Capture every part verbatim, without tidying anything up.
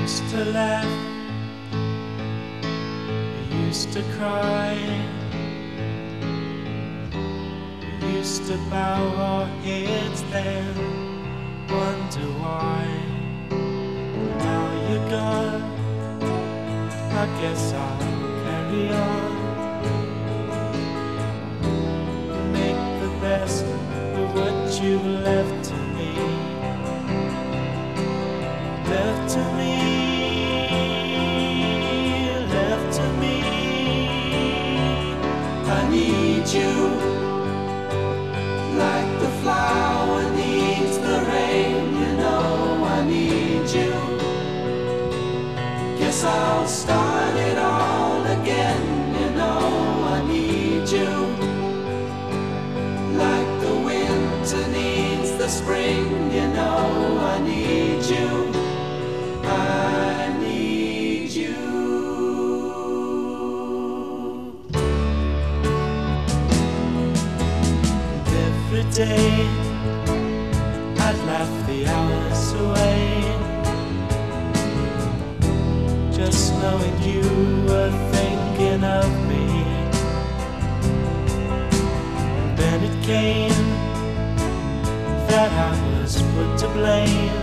used to laugh, we used to cry, we used to bow our heads then wonder why. Now you're gone, I guess I'll carry on, make the best of what you left to me. Left to me, left to me. I need you like the flower needs the rain. You know I need you. Guess I'll start it all again. You know I need you like the winter needs the spring. You know I need you. I need you. Every day I'd laugh the hours away, just knowing you were thinking of me. And then it came that I was put to blame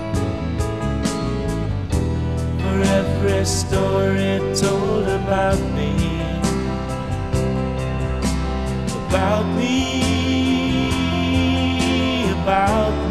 for every story told about me, about me, about